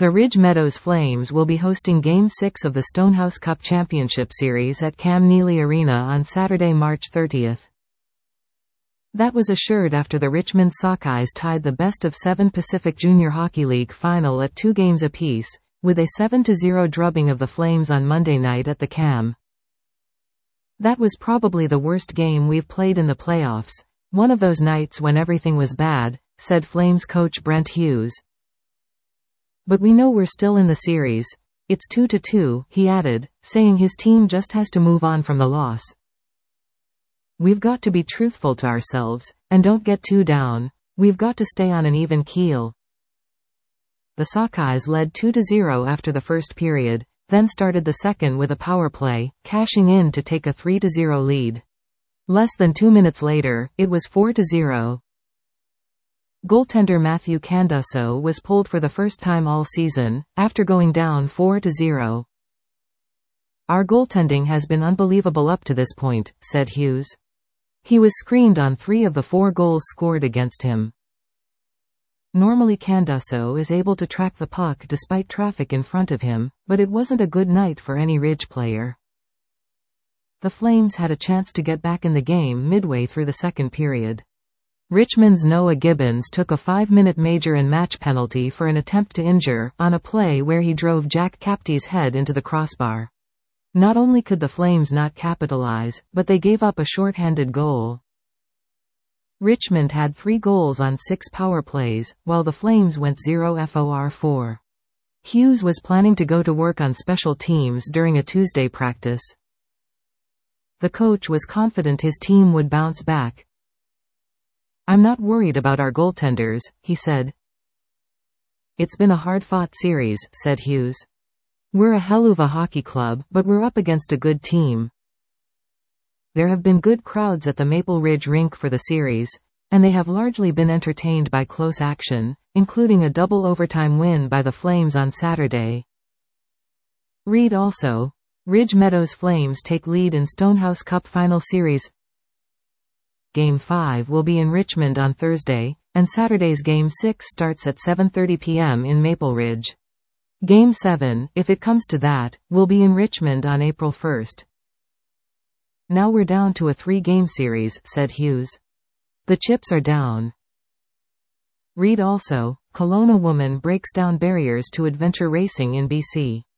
The Ridge Meadows Flames will be hosting Game 6 of the Stonehouse Cup Championship Series at Cam Neely Arena on Saturday, March 30. That was assured after the Richmond Sockeyes tied the best-of-7 Pacific Junior Hockey League final at 2 games apiece, with a 7-0 drubbing of the Flames on Monday night at the Cam. That was probably the worst game we've played in the playoffs, one of those nights when everything was bad, said Flames coach Brent Hughes. But we know we're still in the series. It's 2-2, he added, saying his team just has to move on from the loss. We've got to be truthful to ourselves, and don't get too down. We've got to stay on an even keel. The Sockeyes led 2-0 after the first period, then started the second with a power play, cashing in to take a 3-0 lead. Less than 2 minutes later, it was 4-0. Goaltender Matthew Candasso was pulled for the first time all season, after going down 4-0. Our goaltending has been unbelievable up to this point, said Hughes. He was screened on 3 of the 4 goals scored against him. Normally Candasso is able to track the puck despite traffic in front of him, but it wasn't a good night for any Ridge player. The Flames had a chance to get back in the game midway through the second period. Richmond's Noah Gibbons took a 5-minute major and match penalty for an attempt to injure, on a play where he drove Jack Capty's head into the crossbar. Not only could the Flames not capitalize, but they gave up a shorthanded goal. Richmond had 3 goals on 6 power plays, while the Flames went 0 for 4. Hughes was planning to go to work on special teams during a Tuesday practice. The coach was confident his team would bounce back. I'm not worried about our goaltenders, he said. It's been a hard-fought series, said Hughes. We're a Helluva hockey club, but we're up against a good team. There have been good crowds at the Maple Ridge rink for the series, and they have largely been entertained by close action, including a double overtime win by the Flames on Saturday. Read also, Ridge Meadows Flames take lead in Stonehouse Cup Final Series. Game 5 will be in Richmond on Thursday, and Saturday's Game 6 starts at 7:30 p.m. in Maple Ridge. Game 7, if it comes to that, will be in Richmond on April 1st. Now we're down to a 3-game series, said Hughes. The chips are down. Read also, Kelowna woman breaks down barriers to adventure racing in BC.